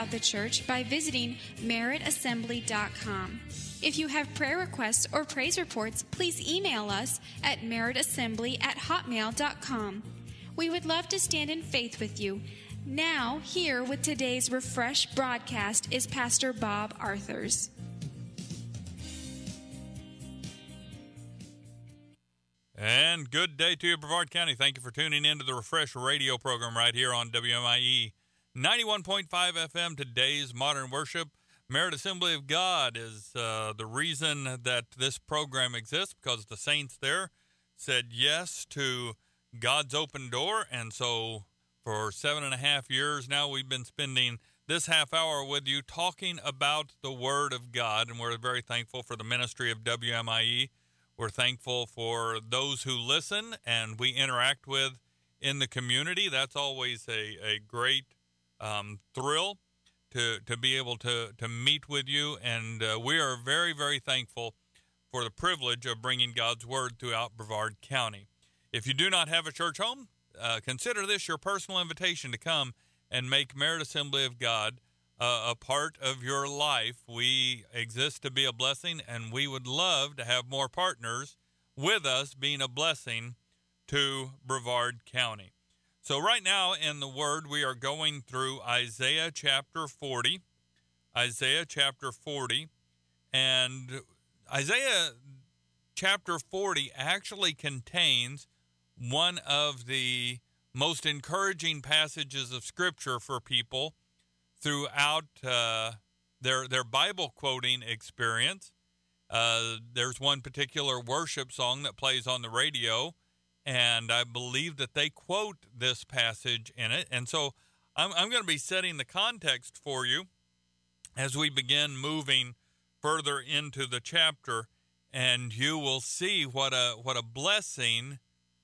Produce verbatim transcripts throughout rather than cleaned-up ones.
about the church by visiting merit assembly dot com. If you have prayer requests or praise reports, please email us at merit assembly at hotmail dot com. We would love to stand in faith with you. Now, here with today's Refresh broadcast is Pastor Bob Arthurs. And good day to you, Brevard County. Thank you for tuning in to the Refresh radio program right here on W M I E ninety-one point five F M. Today's Modern Worship. Merit Assembly of God is uh, the reason that this program exists, because the saints there said yes to God's open door. And so for seven and a half years now, we've been spending this half hour with you talking about the Word of God. And we're very thankful for the ministry of W M I E. We're thankful for those who listen and we interact with in the community. That's always a, a great um, thrill to to be able to, to meet with you. And uh, we are very, very thankful for the privilege of bringing God's Word throughout Brevard County. If you do not have a church home, uh, consider this your personal invitation to come and make Merit Assembly of God Uh, a part of your life. We exist to be a blessing, and we would love to have more partners with us being a blessing to Brevard County. So right now in the Word, we are going through Isaiah chapter forty. Isaiah chapter forty. And Isaiah chapter forty actually contains one of the most encouraging passages of Scripture for people throughout uh, their their Bible quoting experience. Uh, there's one particular worship song that plays on the radio, and I believe that they quote this passage in it. And so I'm, I'm going to be setting the context for you as we begin moving further into the chapter, and you will see what a what a blessing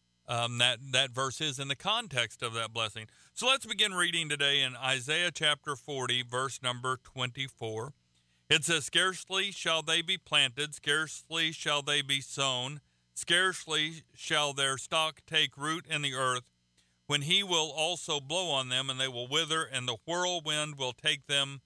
Um, that, that verse is in the context of that blessing. So let's begin reading today in Isaiah chapter forty, verse number twenty-four. It says, "Scarcely shall they be planted, scarcely shall they be sown, scarcely shall their stock take root in the earth, when he will also blow on them, and they will wither, and the whirlwind will take them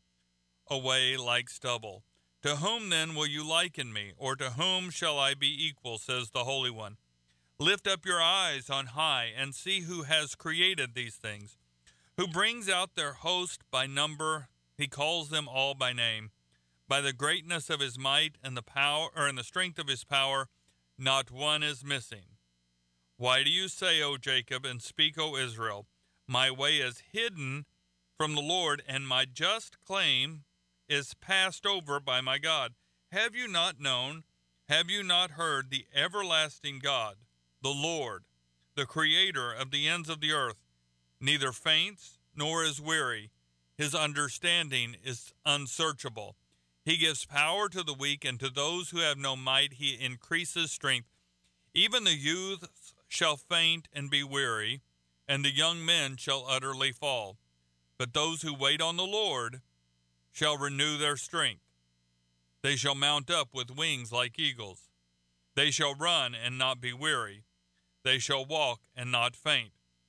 away like stubble. To whom then will you liken me, or to whom shall I be equal, says the Holy One? Lift up your eyes on high and see who has created these things, who brings out their host by number. He calls them all by name. By the greatness of his might and the power, or in the strength of his power, not one is missing. Why do you say, O Jacob, and speak, O Israel, my way is hidden from the Lord, and my just claim is passed over by my God? Have you not known? Have you not heard? The everlasting God, the Lord, the Creator of the ends of the earth, neither faints nor is weary. His understanding is unsearchable. He gives power to the weak, and to those who have no might he increases strength. Even the youths shall faint and be weary, and the young men shall utterly fall. But those who wait on the Lord shall renew their strength. They shall mount up with wings like eagles. They shall run and not be weary. They shall walk and not faint."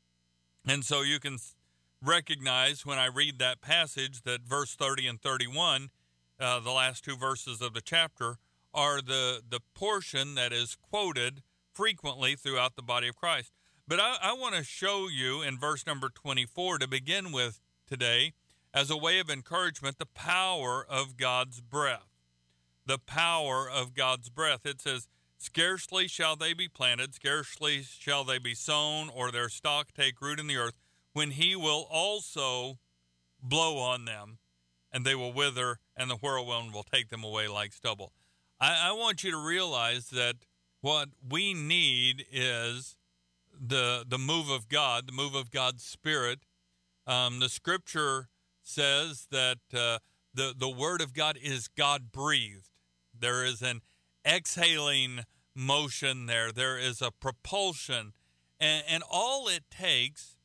And so you can recognize when I read that passage that verse thirty and thirty-one, uh, the last two verses of the chapter, are the, the portion that is quoted frequently throughout the body of Christ. But I, I want to show you in verse number twenty-four to begin with today, as a way of encouragement, the power of God's breath. The power of God's breath. It says, "Scarcely shall they be planted, scarcely shall they be sown, or their stock take root in the earth, when he will also blow on them, and they will wither, and the whirlwind will take them away like stubble." I, I want you to realize that what we need is the the move of God, the move of God's Spirit. Um, the Scripture says that uh, the, the Word of God is God-breathed. There is an exhaling motion there. There is a propulsion. And, and all it takes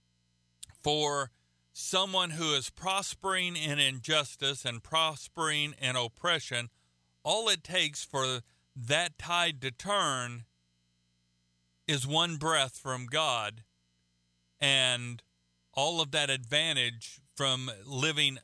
for someone who is prospering in injustice and prospering in oppression, all it takes for that tide to turn is one breath from God, and all of that advantage from living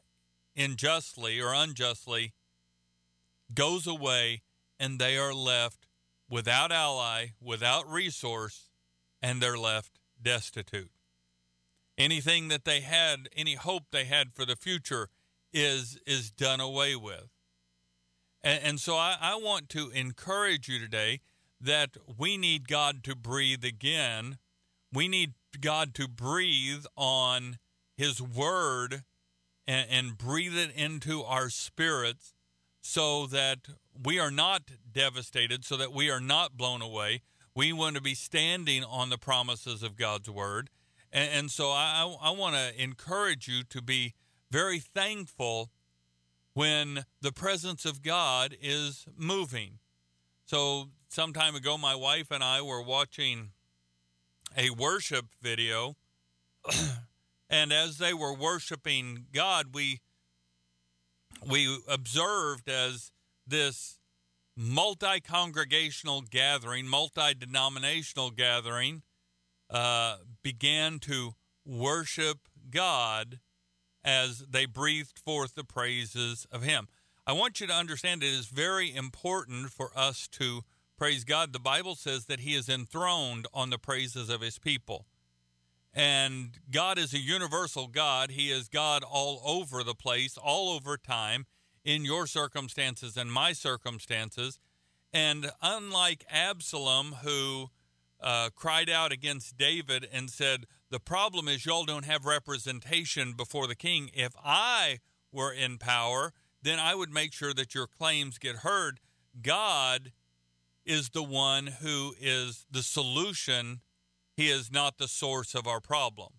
unjustly or unjustly goes away, and they are left without ally, without resource, and they're left destitute. Anything that they had, any hope they had for the future is is done away with. And, and so I, I want to encourage you today that we need God to breathe again. We need God to breathe on his word and, and breathe it into our spirits so that we are not devastated, so that we are not blown away. We want to be standing on the promises of God's word. And, and so I, I want to encourage you to be very thankful when the presence of God is moving. So some time ago, my wife and I were watching a worship video, and as they were worshiping God, we we observed as this multi-congregational gathering, multi-denominational gathering, uh, began to worship God as they breathed forth the praises of him. I want you to understand it is very important for us to praise God. The Bible says that he is enthroned on the praises of his people. And God is a universal God. He is God all over the place, all over time, in your circumstances and my circumstances. And unlike Absalom, who uh, cried out against David and said, the problem is y'all don't have representation before the king. If I were in power, then I would make sure that your claims get heard. God is the one who is the solution. He is not the source of our problem.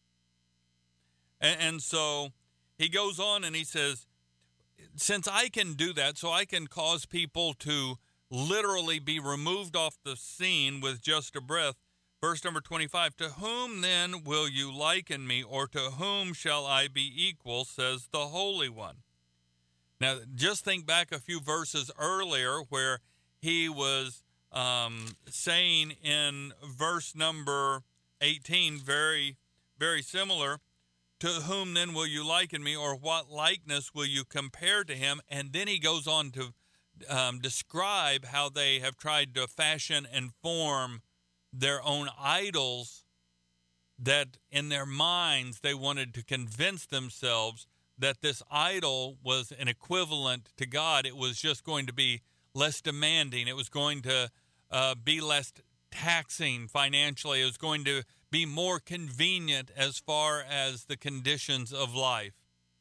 And, and so he goes on and he says, since I can do that, so I can cause people to literally be removed off the scene with just a breath. Verse number twenty-five, to whom then will you liken me, or to whom shall I be equal, says the Holy One. Now, just think back a few verses earlier where he was um, saying in verse number eighteen, very, very similar, to whom then will you liken me, or what likeness will you compare to him? And then he goes on to um, describe how they have tried to fashion and form their own idols, that in their minds they wanted to convince themselves that this idol was an equivalent to God. It was just going to be less demanding. It was going to uh, be less taxing financially. It was going to be more convenient as far as the conditions of life.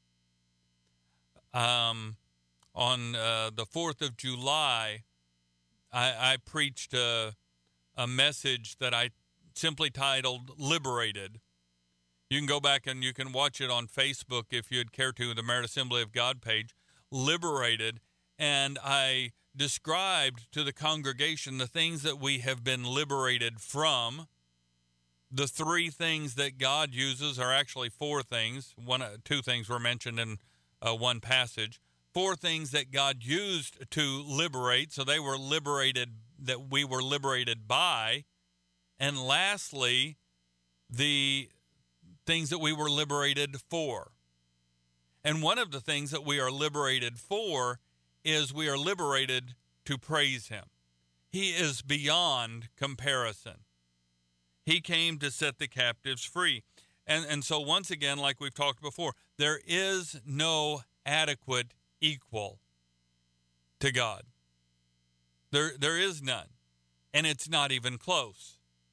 Um, on uh, the fourth of July, I, I preached a, a message that I simply titled Liberated. You can go back and you can watch it on Facebook if you'd care to, the Merit Assembly of God page, Liberated. And I described to the congregation the things that we have been liberated from. The three things that God uses are actually four things. One, two things were mentioned in uh, one passage. Four things that God used to liberate. So they were liberated, that we were liberated by. And lastly, the things that we were liberated for. And one of the things that we are liberated for is we are liberated to praise him. He is beyond comparison. He came to set the captives free. And, and so once again, like we've talked before, there is no adequate equal to God. There, there is none. And it's not even close.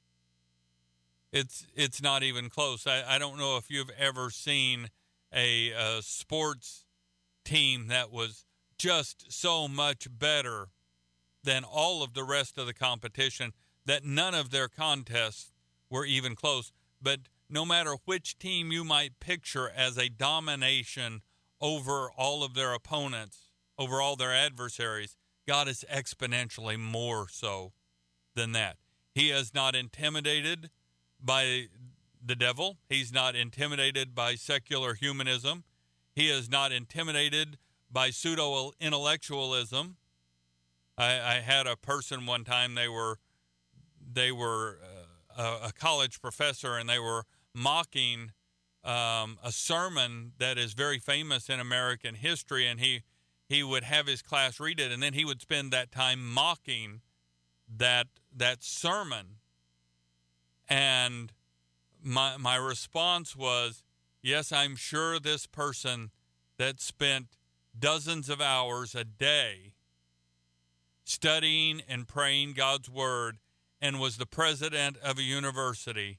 It's it's not even close. I, I don't know if you've ever seen a, a sports team that was just so much better than all of the rest of the competition that none of their contests were even close. But no matter which team you might picture as a domination over all of their opponents, over all their adversaries, God is exponentially more so than that. He is not intimidated by the devil. He's not intimidated by secular humanism. He is not intimidated by pseudo-intellectualism. I, I had a person one time, they were they were uh, a, a college professor, and they were mocking um, a sermon that is very famous in American history, and he he would have his class read it, and then he would spend that time mocking that that sermon. And my my response was, yes, I'm sure this person that spent dozens of hours a day studying and praying God's word and was the president of a university,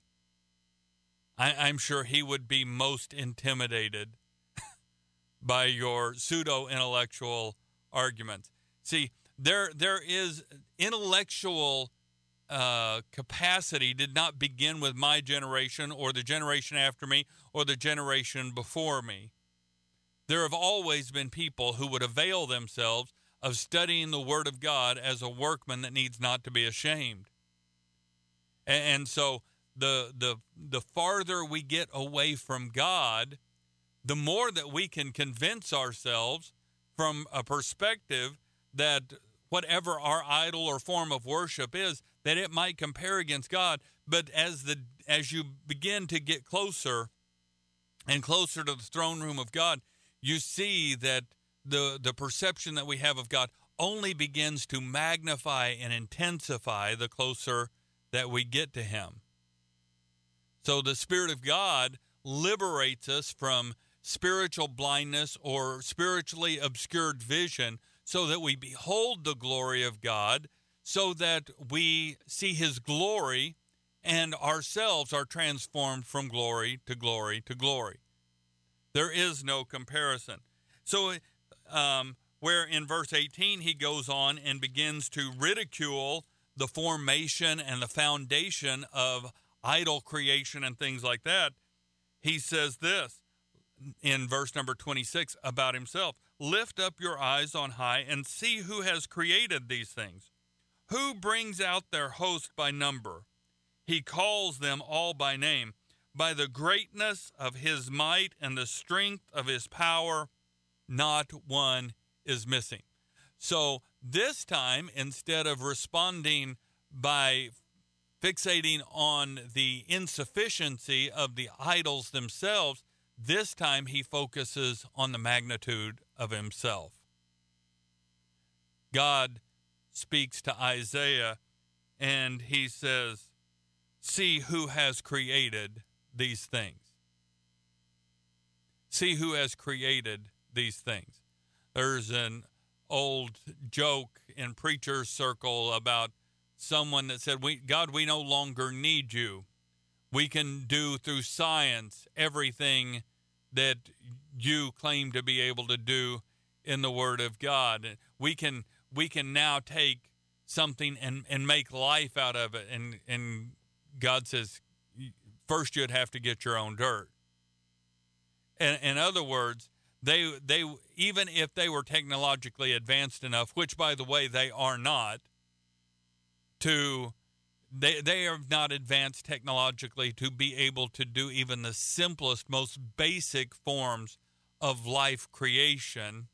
I, I'm sure he would be most intimidated by your pseudo-intellectual arguments. See, there there is intellectual uh, capacity did not begin with my generation or the generation after me or the generation before me. There have always been people who would avail themselves of studying the Word of God as a workman that needs not to be ashamed. And, and so the the the farther we get away from God, the more that we can convince ourselves from a perspective that whatever our idol or form of worship is, that it might compare against God. But as the as you begin to get closer and closer to the throne room of God, you see that the the perception that we have of God only begins to magnify and intensify the closer that we get to him. So the Spirit of God liberates us from spiritual blindness or spiritually obscured vision so that we behold the glory of God, so that we see his glory and ourselves are transformed from glory to glory to glory. There is no comparison. So um, where in verse eighteen he goes on and begins to ridicule the formation and the foundation of idol creation and things like that, he says this in verse number twenty-six about himself: lift up your eyes on high and see who has created these things. Who brings out their host by number? He calls them all by name. By the greatness of his might and the strength of his power, not one is missing. So this time, instead of responding by fixating on the insufficiency of the idols themselves, this time he focuses on the magnitude of himself. God speaks to Isaiah and he says, see who has created these things. See who has created these things. There's an old joke in preacher's circle about someone that said, "We God, we no longer need you. We can do through science everything that you claim to be able to do in the Word of God. We can we can now take something and, and make life out of it." And and God says, first you'd have to get your own dirt. And in other words, they they even if they were technologically advanced enough, which by the way they are not, to they they are not advanced technologically to be able to do even the simplest, most basic forms of life creation.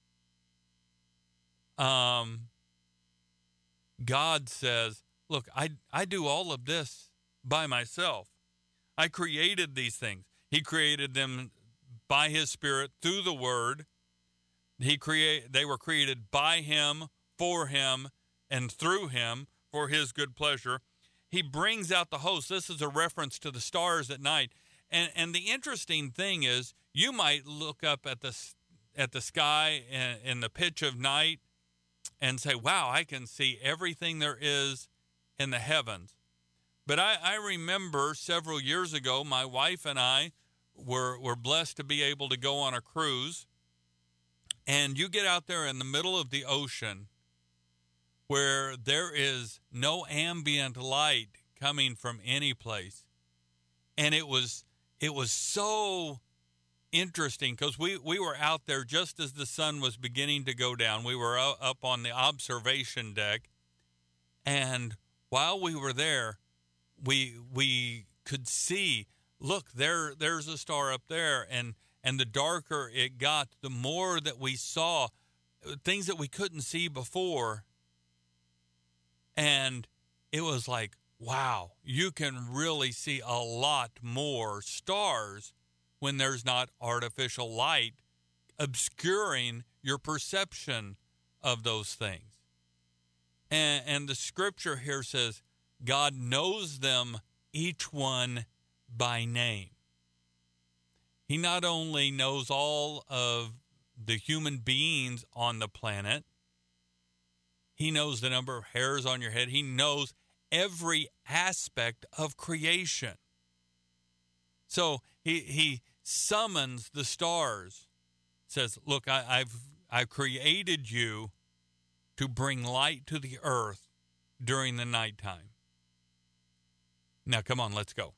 Um, God says, look, I I do all of this by myself. I created these things. He created them by his Spirit through the Word. He create they were created by him, for him, and through him for his good pleasure. He brings out the host. This is a reference to the stars at night. And and the interesting thing is, you might look up at the at the sky in, in the pitch of night and say, wow, I can see everything there is in the heavens. But I, I remember several years ago, my wife and I were, were blessed to be able to go on a cruise. And you get out there in the middle of the ocean where there is no ambient light coming from any place. And it was it was so interesting because we, we were out there just as the sun was beginning to go down. We were up on the observation deck. And while we were there, we we could see, look, there there's a star up there. And, and the darker it got, the more that we saw things that we couldn't see before. And it was like, wow, you can really see a lot more stars when there's not artificial light obscuring your perception of those things. And, and the scripture here says, God knows them, each one by name. He not only knows all of the human beings on the planet, he knows the number of hairs on your head. He knows every aspect of creation. So he he summons the stars, says, look, I, I've I've created you to bring light to the earth during the nighttime. Now, come on, let's go.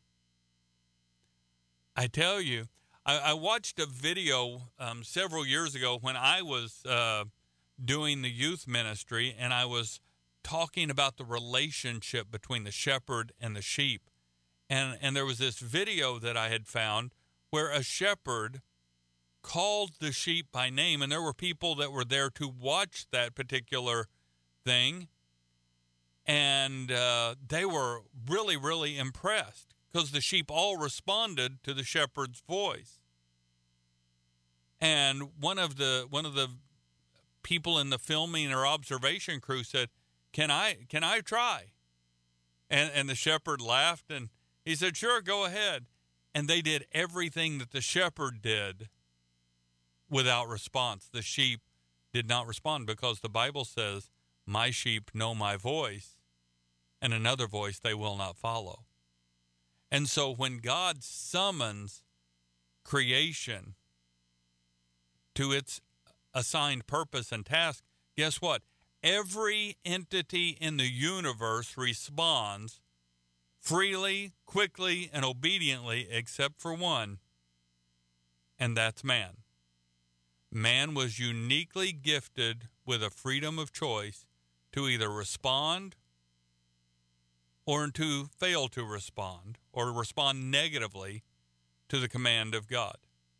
I tell you, I, I watched a video um, several years ago when I was uh, doing the youth ministry, and I was talking about the relationship between the shepherd and the sheep. And, and there was this video that I had found where a shepherd called the sheep by name, and there were people that were there to watch that particular thing, and uh, they were really, really impressed because the sheep all responded to the shepherd's voice. And one of the one of the people in the filming or observation crew said, "Can I can I try?" And and the shepherd laughed, and he said, "Sure, go ahead." And they did everything that the shepherd did without response. The sheep did not respond because the Bible says, "My sheep know my voice, and another voice they will not follow." And so when God summons creation to its assigned purpose and task, guess what? Every entity in the universe responds freely, quickly, and obediently, except for one, and that's man. Man was uniquely gifted with a freedom of choice to either respond or to fail to respond or respond negatively to the command of God.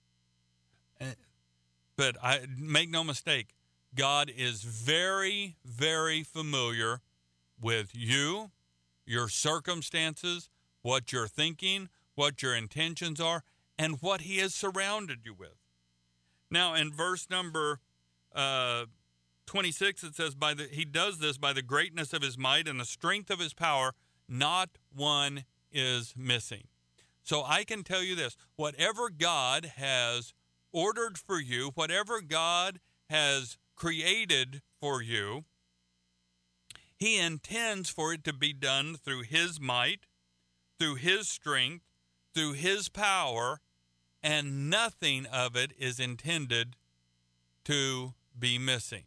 But I make no mistake, God is very, very familiar with you, your circumstances, what you're thinking, what your intentions are, and what he has surrounded you with. Now, in verse number uh, twenty-six, it says, "By the he does this by the greatness of his might and the strength of his power, not one is missing." So I can tell you this, whatever God has ordered for you, whatever God has created for you, he intends for it to be done through his might, through his strength, through his power, and nothing of it is intended to be missing.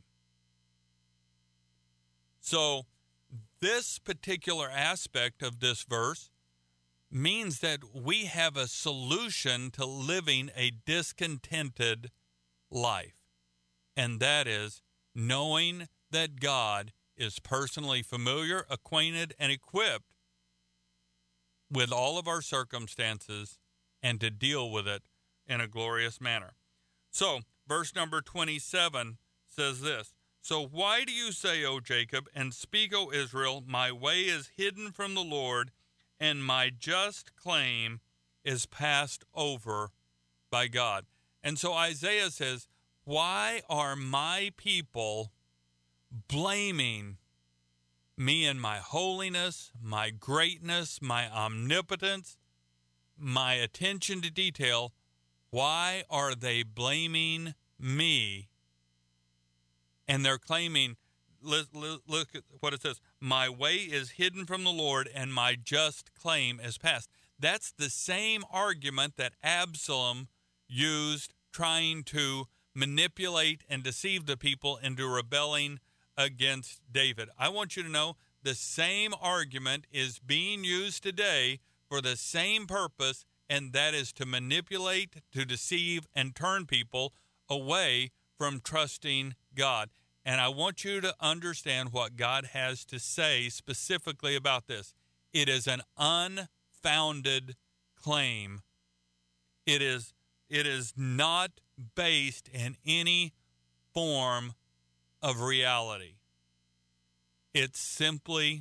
So this particular aspect of this verse means that we have a solution to living a discontented life, and that is knowing that God is personally familiar, acquainted, and equipped with all of our circumstances and to deal with it in a glorious manner. So, verse number twenty-seven says this, "So why do you say, O Jacob, and speak, O Israel, my way is hidden from the Lord, and my just claim is passed over by God?" And so Isaiah says, why are my people blaming me and my holiness, my greatness, my omnipotence, my attention to detail? Why are they blaming me? And they're claiming, look, look at what it says, my way is hidden from the Lord and my just claim is passed. That's the same argument that Absalom used trying to manipulate and deceive the people into rebelling against David. I want you to know the same argument is being used today for the same purpose, and that is to manipulate, to deceive, and turn people away from trusting God. And I want you to understand what God has to say specifically about this. It is an unfounded claim. It is, it is not based in any form of reality. It's simply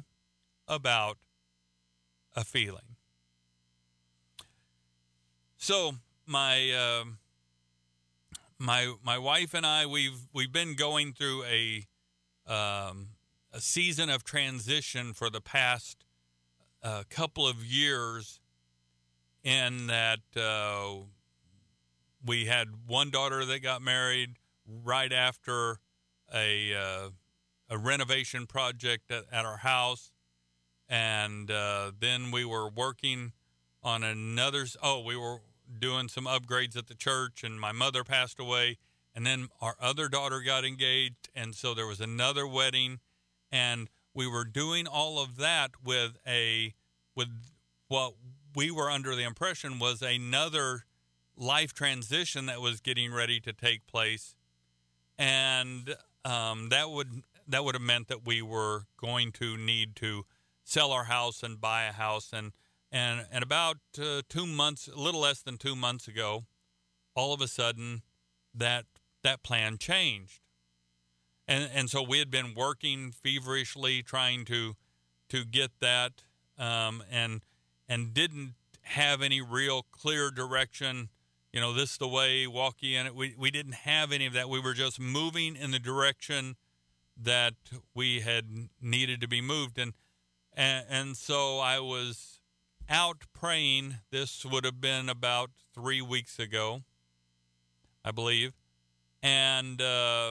about a feeling. So my uh, my my wife and I we've we've been going through a um, a season of transition for the past uh, couple of years. In that uh, we had one daughter that got married right after a uh, a renovation project at, at our house, and uh, then we were working on another. Oh, we were doing some upgrades at the church, and my mother passed away, and then our other daughter got engaged, and so there was another wedding, and we were doing all of that with a with what we were under the impression was another life transition that was getting ready to take place, and um, that would that would have meant that we were going to need to sell our house and buy a house, and and and about uh, two months, a little less than two months ago, all of a sudden that that plan changed, and and so we had been working feverishly trying to to get that, um, and. and didn't have any real clear direction, you know, this is the way, walk ye in it. We, we didn't have any of that. We were just moving in the direction that we had needed to be moved. And, and, and so I was out praying. This would have been about three weeks ago, I believe. And uh,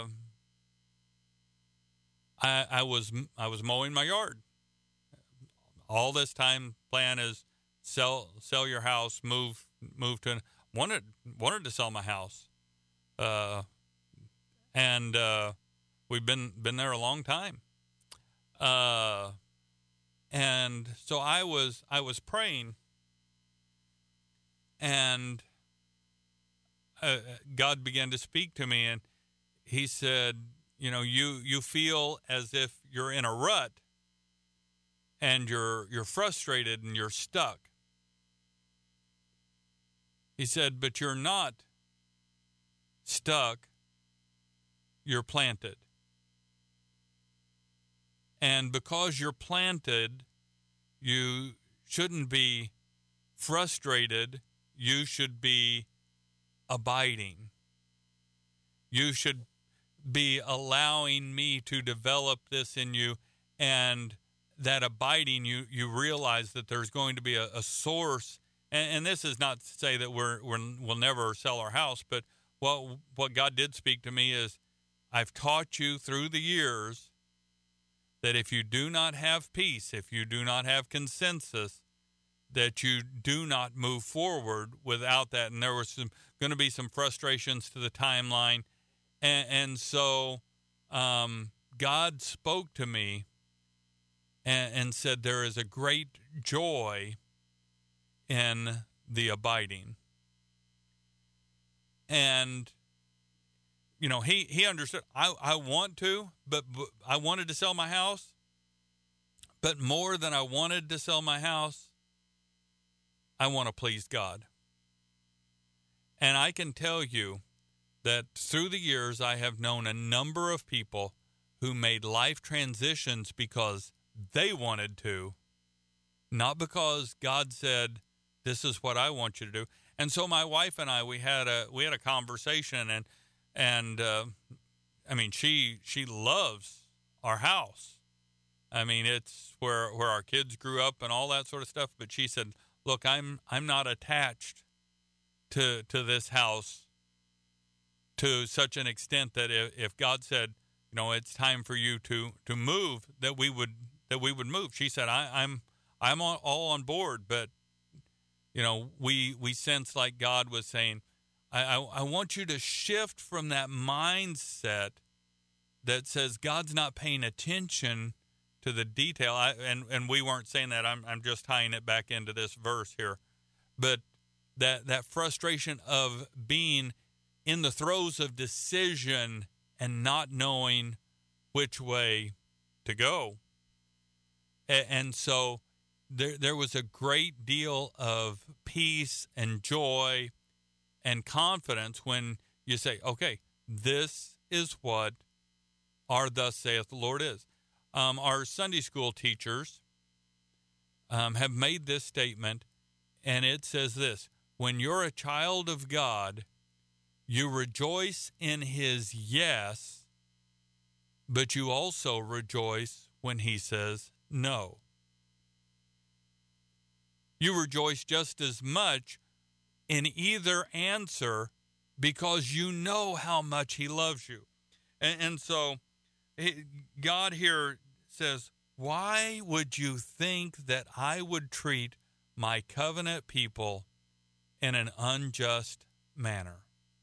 I, I was I was mowing my yard. All this time, plan is sell sell your house, move move to an, wanted wanted to sell my house, uh, and uh, we've been been there a long time, uh, and so I was I was praying, and uh, God began to speak to me, and He said, you know, you you feel as if you're in a rut. And you're you're frustrated and you're stuck. He said, but you're not stuck. You're planted. And because you're planted, you shouldn't be frustrated. You should be abiding. You should be allowing me to develop this in you, and that abiding, you you realize that there's going to be a, a source, and, and this is not to say that we're, we're we'll never sell our house, but what what God did speak to me is, I've taught you through the years that if you do not have peace, if you do not have consensus, that you do not move forward without that. And there was some going to be some frustrations to the timeline, and, and so um, God spoke to me. And, and said, there is a great joy in the abiding. And, you know, he, he understood, I, I want to, but, but I wanted to sell my house. But more than I wanted to sell my house, I want to please God. And I can tell you that through the years, I have known a number of people who made life transitions because they wanted to, not because God said, this is what I want you to do. And so my wife and I, we had a we had a conversation, and and uh, I mean, she she loves our house. I mean, it's where where our kids grew up and all that sort of stuff. But she said, look, I'm I'm not attached to to this house to such an extent that if, if God said, you know, it's time for you to to move, that we would. that we would move. She said, I, I'm I'm all, all on board, but, you know, we we sense like God was saying, I, I, I want you to shift from that mindset that says God's not paying attention to the detail. I, and, and we weren't saying that. I'm I'm just tying it back into this verse here. But that, that frustration of being in the throes of decision and not knowing which way to go. And so there there was a great deal of peace and joy and confidence when you say, okay, this is what our thus saith the Lord is. Um, our Sunday school teachers um, have made this statement, and it says this: when you're a child of God, you rejoice in his yes, but you also rejoice when he says no. You rejoice just as much in either answer because you know how much he loves you. And, and so God here says, why would you think that I would treat my covenant people in an unjust manner?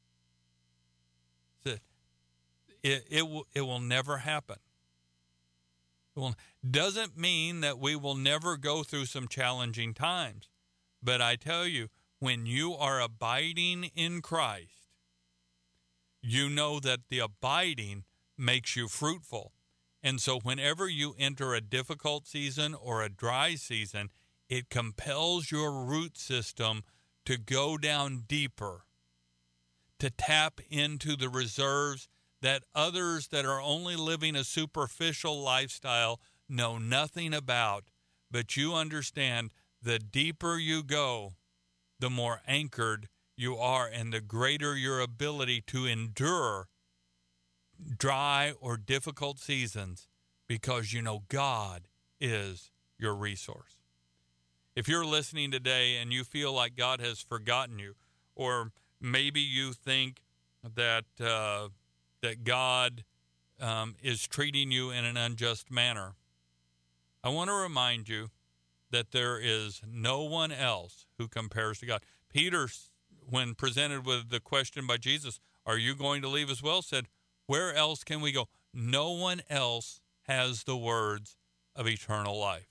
It, it, it, will, it will never happen. It will, doesn't mean that we will never go through some challenging times. But I tell you, when you are abiding in Christ, you know that the abiding makes you fruitful. And so whenever you enter a difficult season or a dry season, it compels your root system to go down deeper, to tap into the reserves that others that are only living a superficial lifestyle know nothing about. But you understand, the deeper you go, the more anchored you are and the greater your ability to endure dry or difficult seasons, because you know God is your resource. If you're listening today and you feel like God has forgotten you, or maybe you think that uh, that God um, is treating you in an unjust manner, I want to remind you that there is no one else who compares to God. Peter, when presented with the question by Jesus, are you going to leave as well, said, where else can we go? No one else has the words of eternal life.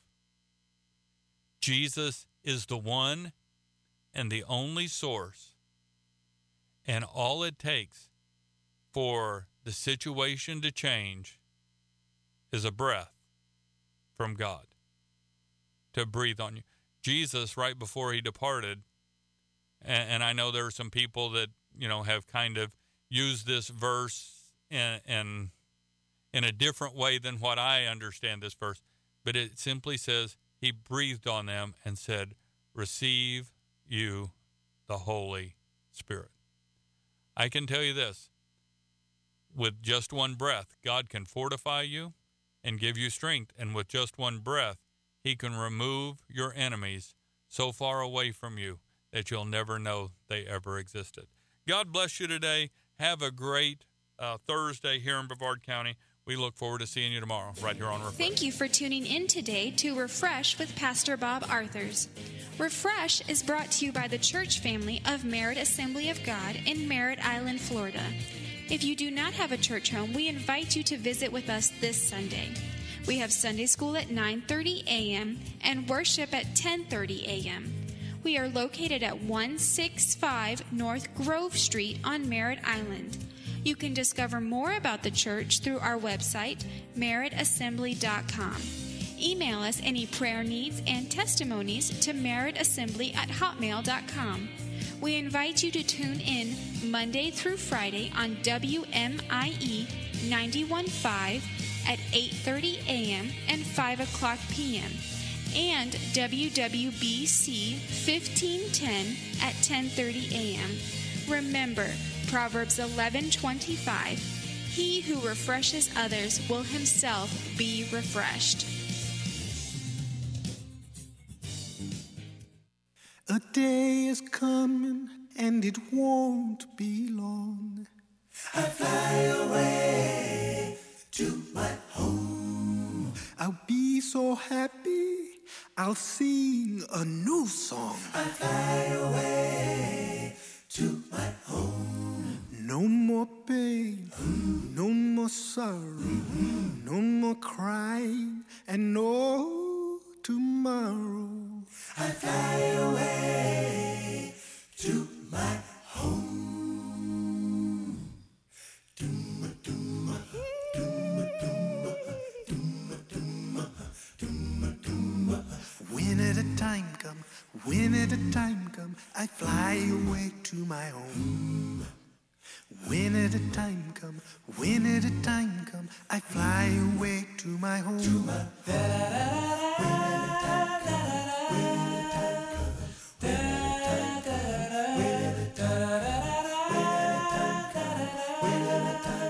Jesus is the one and the only source, and all it takes for the situation to change is a breath from God to breathe on you. Jesus, right before he departed, and, and I know there are some people that, you know, have kind of used this verse in, in, in a different way than what I understand this verse, but it simply says, he breathed on them and said, receive you the Holy Spirit. I can tell you this, with just one breath, God can fortify you and give you strength. And with just one breath, he can remove your enemies so far away from you that you'll never know they ever existed. God bless you today. Have a great uh, Thursday here in Brevard County. We look forward to seeing you tomorrow right here on Refresh. Thank you for tuning in today to Refresh with Pastor Bob Arthurs. Refresh is brought to you by the church family of Merritt Assembly of God in Merritt Island, Florida. If you do not have a church home, we invite you to visit with us this Sunday. We have Sunday school at nine thirty a.m. and worship at ten thirty a.m. We are located at one sixty-five North Grove Street on Merritt Island. You can discover more about the church through our website, merritt assembly dot com. Email us any prayer needs and testimonies to merritt assembly at hotmail dot com. We invite you to tune in Monday through Friday on W M I E ninety-one point five at eight thirty a.m. and five o'clock p.m. and W W B C fifteen ten at ten thirty a.m. Remember, Proverbs eleven twenty-five, he who refreshes others will himself be refreshed. A day is coming and it won't be long. I fly away to my home. I'll be so happy, I'll sing a new song. I fly away to my home. No more pain, mm-hmm. no more sorrow, mm-hmm. no more crying, and no tomorrow. I fly away to my home. Doom, doom, doom, doom, doom, doom, doom, doom. When at a time come, when at a time come, I fly away to my home. When at a time come, when at a time come, I fly away to my home. When at a time come.